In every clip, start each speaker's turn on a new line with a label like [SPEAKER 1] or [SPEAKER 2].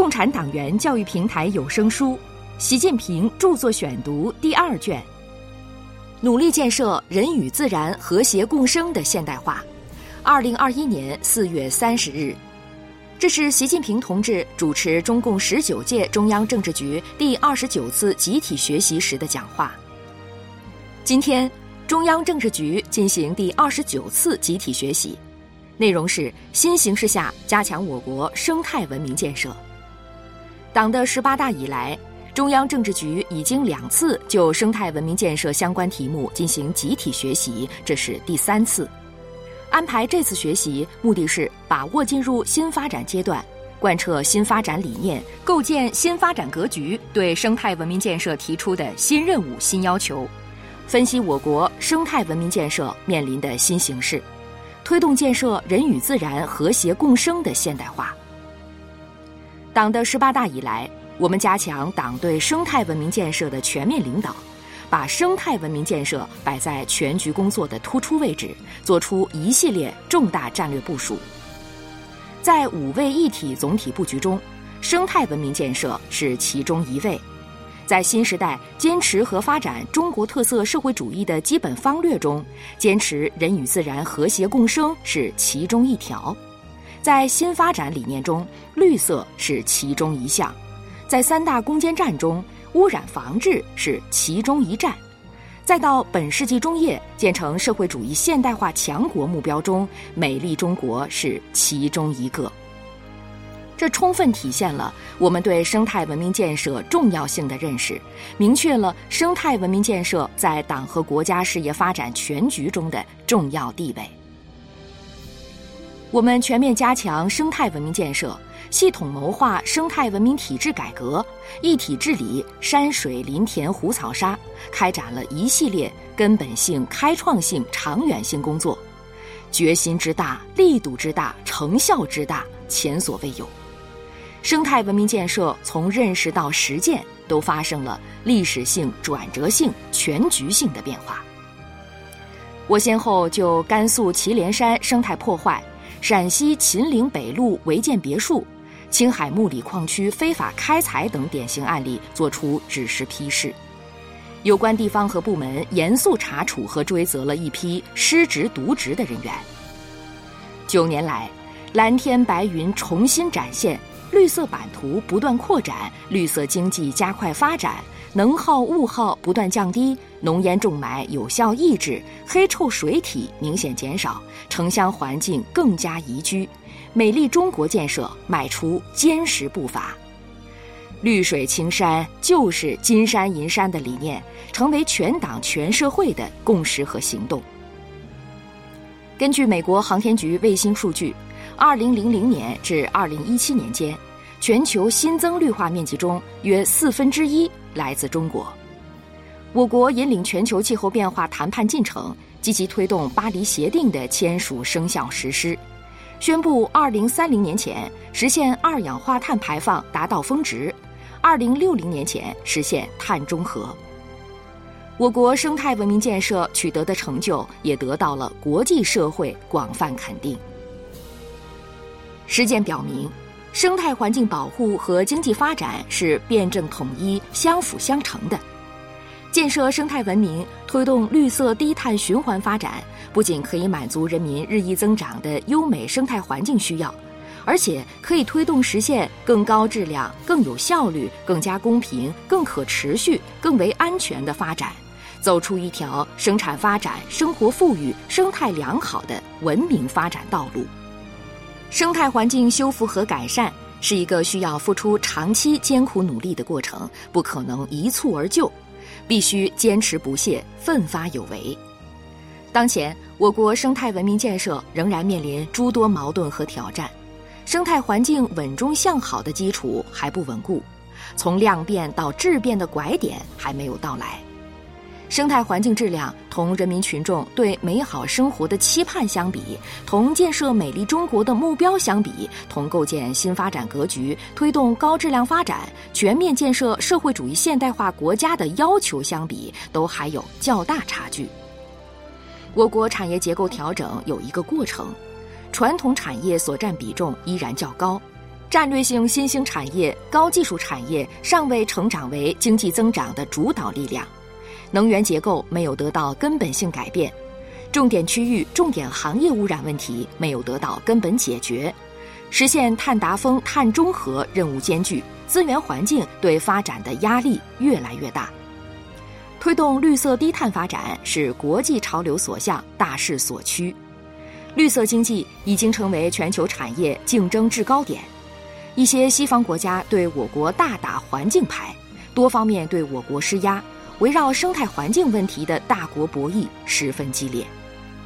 [SPEAKER 1] 共产党员教育平台有声书，习近平著作选读第2卷，努力建设人与自然和谐共生的现代化。2021年4月30日，这是习近平同志主持中共19届中央政治局第29次集体学习时的讲话。今天，中央政治局进行第29次集体学习，内容是新形势下加强我国生态文明建设。党的18大以来，中央政治局已经2次就生态文明建设相关题目进行集体学习，这是第3次。安排这次学习，目的是把握进入新发展阶段，贯彻新发展理念，构建新发展格局，对生态文明建设提出的新任务、新要求，分析我国生态文明建设面临的新形势，推动建设人与自然和谐共生的现代化。党的18大以来，我们加强党对生态文明建设的全面领导，把生态文明建设摆在全局工作的突出位置，做出一系列重大战略部署。在5位一体总体布局中，生态文明建设是其中1位。在新时代坚持和发展中国特色社会主义的基本方略中，坚持人与自然和谐共生是其中1条。在新发展理念中，绿色是其中1项。在3大攻坚战中，污染防治是其中1战。再到本世纪中叶建成社会主义现代化强国目标中，美丽中国是其中1个。这充分体现了我们对生态文明建设重要性的认识，明确了生态文明建设在党和国家事业发展全局中的重要地位。我们全面加强生态文明建设，系统谋划生态文明体制改革，一体治理山水林田湖草沙，开展了一系列根本性、开创性、长远性工作，决心之大、力度之大、成效之大，前所未有。生态文明建设从认识到实践都发生了历史性、转折性、全局性的变化。我先后就甘肃祁连山生态破坏、陕西秦岭北路违建别墅、青海木里矿区非法开采等典型案例作出指示批示，有关地方和部门严肃查处和追责了一批失职渎职的人员。9年来，蓝天白云重新展现，绿色版图不断扩展，绿色经济加快发展，能耗物耗不断降低，浓烟重霾有效抑制，黑臭水体明显减少，城乡环境更加宜居，美丽中国建设迈出坚实步伐。绿水青山就是金山银山的理念，成为全党全社会的共识和行动。根据美国航天局卫星数据，2000年至2017年间，全球新增绿化面积中约1/4来自中国。我国引领全球气候变化谈判进程，积极推动巴黎协定的签署生效实施，宣布2030年前实现2氧化碳排放达到峰值，2060年前实现碳中和。我国生态文明建设取得的成就也得到了国际社会广泛肯定。实践表明，生态环境保护和经济发展是辩证统一、相辅相成的。建设生态文明，推动绿色低碳循环发展，不仅可以满足人民日益增长的优美生态环境需要，而且可以推动实现更高质量、更有效率、更加公平、更可持续、更为安全的发展，走出一条生产发展、生活富裕、生态良好的文明发展道路。生态环境修复和改善是一个需要付出长期艰苦努力的过程，不可能一蹴而就，必须坚持不懈、奋发有为。当前，我国生态文明建设仍然面临诸多矛盾和挑战，生态环境稳中向好的基础还不稳固，从量变到质变的拐点还没有到来。生态环境质量同人民群众对美好生活的期盼相比，同建设美丽中国的目标相比，同构建新发展格局、推动高质量发展、全面建设社会主义现代化国家的要求相比，都还有较大差距。我国产业结构调整有一个过程，传统产业所占比重依然较高， 战略性新兴产业、高技术产业尚未成长为经济增长的主导力量，能源结构没有得到根本性改变，重点区域、重点行业污染问题没有得到根本解决，实现碳达峰、碳中和任务艰巨，资源环境对发展的压力越来越大。推动绿色低碳发展是国际潮流所向、大势所趋。绿色经济已经成为全球产业竞争制高点。一些西方国家对我国大打环境牌，多方面对我国施压，围绕生态环境问题的大国博弈十分激烈。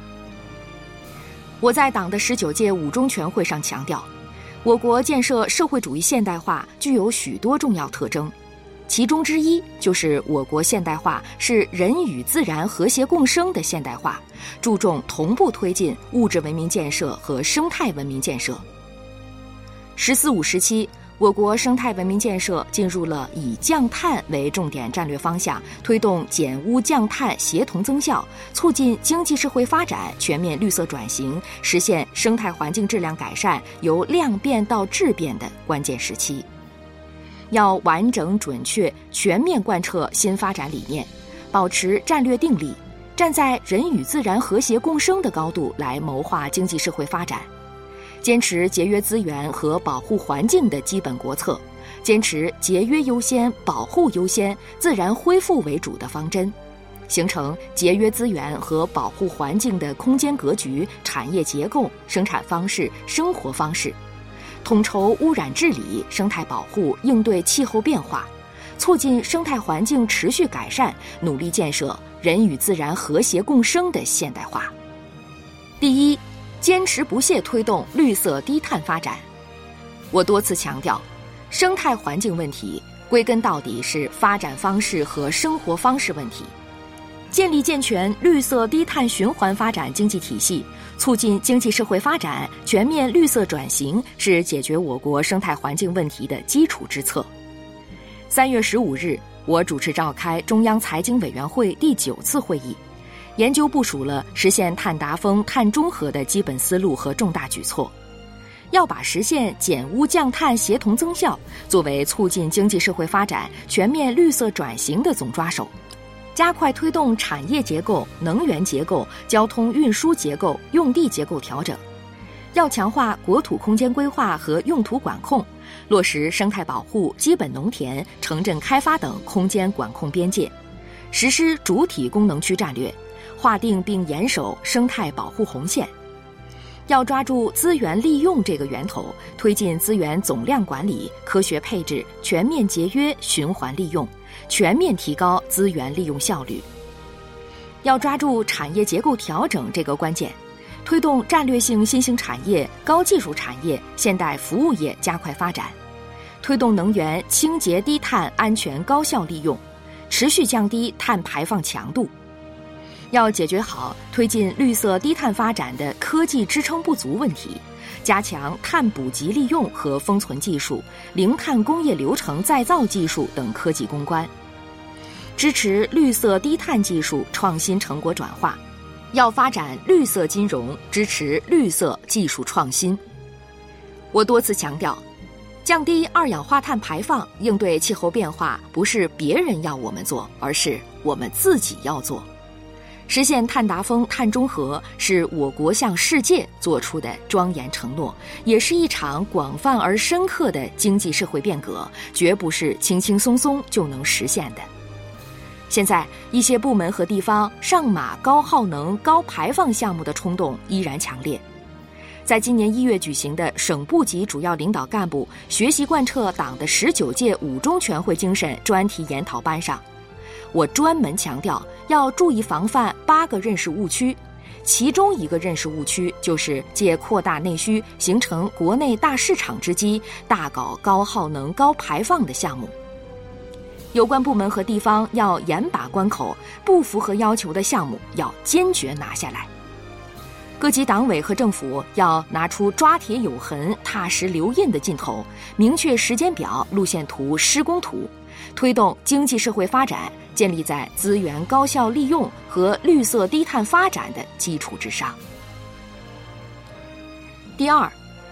[SPEAKER 1] 我在党的19届五中全会上强调，我国建设社会主义现代化具有许多重要特征，其中之一就是我国现代化是人与自然和谐共生的现代化，注重同步推进物质文明建设和生态文明建设。“十四五”时期，我国生态文明建设进入了以降碳为重点战略方向，推动减污降碳协同增效，促进经济社会发展全面绿色转型，实现生态环境质量改善由量变到质变的关键时期。要完整准确全面贯彻新发展理念，保持战略定力，站在人与自然和谐共生的高度来谋划经济社会发展，坚持节约资源和保护环境的基本国策，坚持节约优先、保护优先、自然恢复为主的方针，形成节约资源和保护环境的空间格局、产业结构、生产方式、生活方式，统筹污染治理、生态保护，应对气候变化，促进生态环境持续改善，努力建设人与自然和谐共生的现代化。第一，坚持不懈推动绿色低碳发展。我多次强调，生态环境问题归根到底是发展方式和生活方式问题。建立健全绿色低碳循环发展经济体系，促进经济社会发展全面绿色转型，是解决我国生态环境问题的基础之策。3月15日，我主持召开中央财经委员会第9次会议，研究部署了实现碳达峰、碳中和的基本思路和重大举措，要把实现减污降碳协同增效作为促进经济社会发展全面绿色转型的总抓手，加快推动产业结构、能源结构、交通运输结构、用地结构调整，要强化国土空间规划和用途管控，落实生态保护、基本农田、城镇开发等空间管控边界，实施主体功能区战略，划定并严守生态保护红线。要抓住资源利用这个源头，推进资源总量管理、科学配置、全面节约、循环利用，全面提高资源利用效率。要抓住产业结构调整这个关键，推动战略性新兴产业、高技术产业、现代服务业加快发展，推动能源清洁低碳、安全高效利用，持续降低碳排放强度。要解决好推进绿色低碳发展的科技支撑不足问题，加强碳捕集利用和封存技术、零碳工业流程再造技术等科技攻关，支持绿色低碳技术创新成果转化。要发展绿色金融，支持绿色技术创新。我多次强调，降低二氧化碳排放、应对气候变化，不是别人要我们做，而是我们自己要做。实现碳达峰、碳中和是我国向世界做出的庄严承诺，也是一场广泛而深刻的经济社会变革，绝不是轻轻松松就能实现的。现在一些部门和地方上马高耗能、高排放项目的冲动依然强烈。在今年1月举行的省部级主要领导干部学习贯彻党的19届五中全会精神专题研讨班上，我专门强调要注意防范8个认识误区，其中一个认识误区就是借扩大内需、形成国内大市场之机，大搞高耗能、高排放的项目。有关部门和地方要严把关口，不符合要求的项目要坚决拿下来。各级党委和政府要拿出抓铁有痕、踏实留印的劲头，明确时间表、路线图、施工图，推动经济社会发展建立在资源高效利用和绿色低碳发展的基础之上。第二，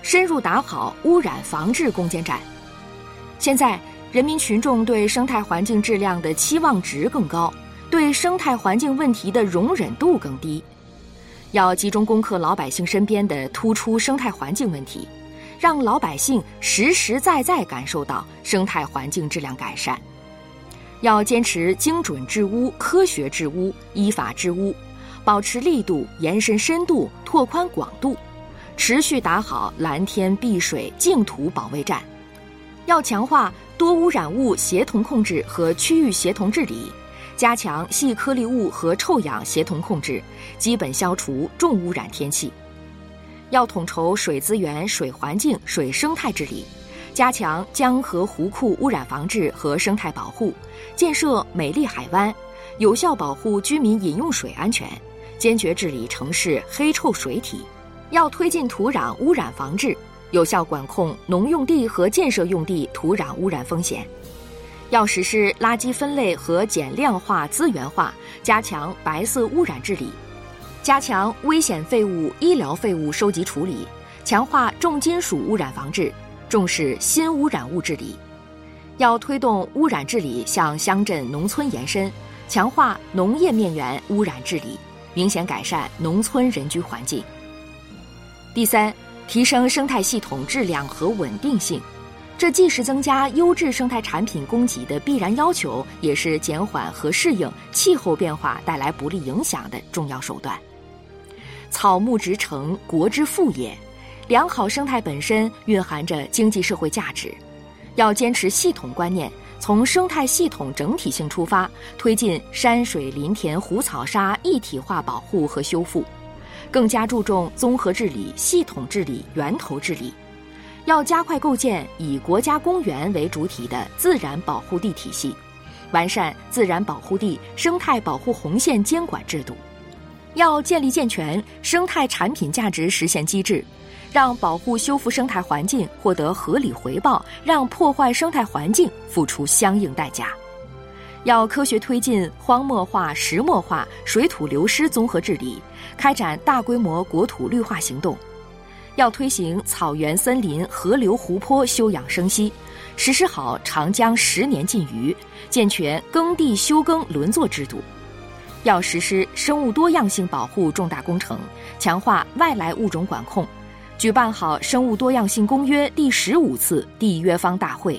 [SPEAKER 1] 深入打好污染防治攻坚战。现在人民群众对生态环境质量的期望值更高，对生态环境问题的容忍度更低。要集中攻克老百姓身边的突出生态环境问题，让老百姓实实在在感受到生态环境质量改善。要坚持精准治污、科学治污、依法治污，保持力度、延伸深度、拓宽广度，持续打好蓝天碧水净土保卫战。要强化多污染物协同控制和区域协同治理，加强细颗粒物和臭氧协同控制，基本消除重污染天气。要统筹水资源、水环境、水生态治理，加强江河湖库污染防治和生态保护，建设美丽海湾，有效保护居民饮用水安全，坚决治理城市黑臭水体。要推进土壤污染防治，有效管控农用地和建设用地土壤污染风险。要实施垃圾分类和减量化、资源化，加强白色污染治理，加强危险废物、医疗废物收集处理，强化重金属污染防治，重视新污染物治理。要推动污染治理向乡镇、农村延伸，强化农业面源污染治理，明显改善农村人居环境。第三，提升生态系统质量和稳定性，这既是增加优质生态产品供给的必然要求，也是减缓和适应气候变化带来不利影响的重要手段。草木植成，国之富也。良好生态本身蕴含着经济社会价值，要坚持系统观念，从生态系统整体性出发，推进山水林田湖草沙一体化保护和修复，更加注重综合治理、系统治理、源头治理。要加快构建以国家公园为主体的自然保护地体系，完善自然保护地生态保护红线监管制度。要建立健全生态产品价值实现机制，让保护修复生态环境获得合理回报，让破坏生态环境付出相应代价。要科学推进荒漠化、石漠化、水土流失综合治理，开展大规模国土绿化行动。要推行草原、森林、河流、湖泊休养生息，实施好长江10年禁渔，健全耕地休耕轮作制度。要实施生物多样性保护重大工程，强化外来物种管控，举办好《生物多样性公约》第15次缔约方大会。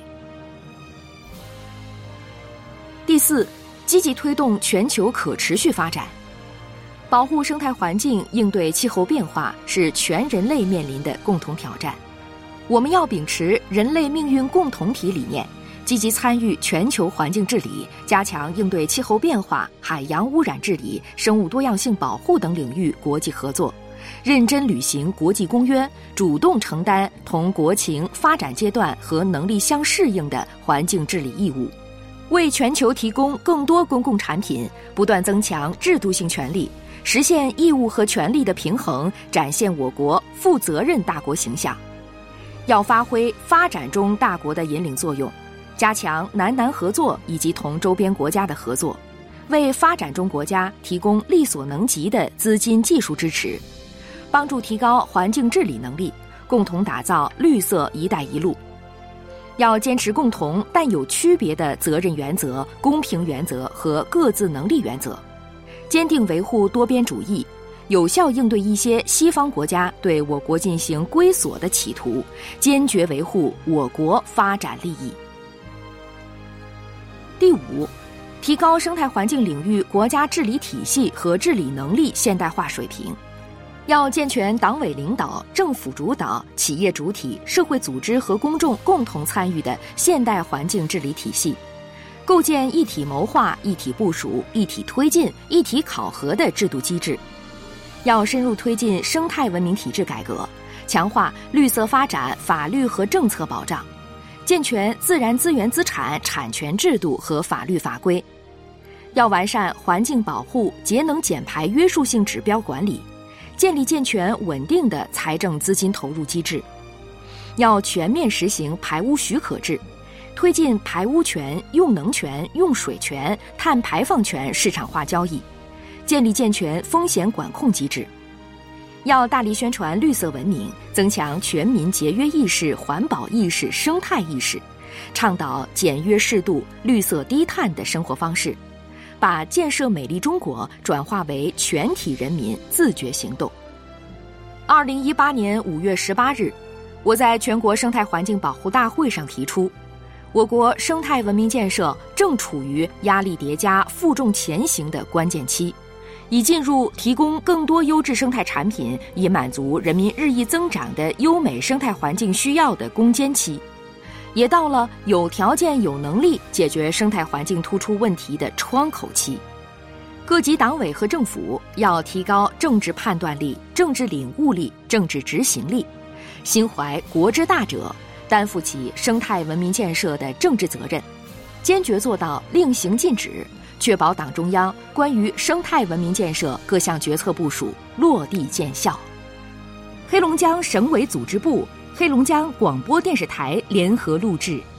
[SPEAKER 1] 第四，积极推动全球可持续发展。保护生态环境、应对气候变化是全人类面临的共同挑战。我们要秉持人类命运共同体理念，积极参与全球环境治理，加强应对气候变化、海洋污染治理、生物多样性保护等领域国际合作，认真履行国际公约，主动承担同国情、发展阶段和能力相适应的环境治理义务，为全球提供更多公共产品，不断增强制度性权利，实现义务和权利的平衡，展现我国负责任大国形象。要发挥发展中大国的引领作用，加强南南合作以及同周边国家的合作，为发展中国家提供力所能及的资金技术支持，帮助提高环境治理能力，共同打造绿色“一带一路”。要坚持共同但有区别的责任原则、公平原则和各自能力原则，坚定维护多边主义，有效应对一些西方国家对我国进行归锁的企图，坚决维护我国发展利益。第五，提高生态环境领域国家治理体系和治理能力现代化水平。要健全党委领导、政府主导、企业主体、社会组织和公众共同参与的现代环境治理体系，构建一体谋划、一体部署、一体推进、一体考核的制度机制。要深入推进生态文明体制改革，强化绿色发展法律和政策保障，健全自然资源资产产权制度和法律法规。要完善环境保护、节能减排约束性指标管理，建立健全稳定的财政资金投入机制。要全面实行排污许可制，推进排污权、用能权、用水权、碳排放权市场化交易，建立健全风险管控机制。 要大力宣传绿色文明，增强全民节约意识、环保意识、生态意识，倡导简约适度、绿色低碳的生活方式，把建设美丽中国转化为全体人民自觉行动。2018年5月18日，我在全国生态环境保护大会上提出，我国生态文明建设正处于压力叠加、负重前行的关键期，已进入提供更多优质生态产品，以满足人民日益增长的优美生态环境需要的攻坚期，也到了有条件、有能力解决生态环境突出问题的窗口期。各级党委和政府要提高政治判断力、政治领悟力、政治执行力，心怀国之大者，担负起生态文明建设的政治责任，坚决做到令行禁止，确保党中央关于生态文明建设各项决策部署落地见效。黑龙江省委组织部、黑龙江广播电视台联合录制。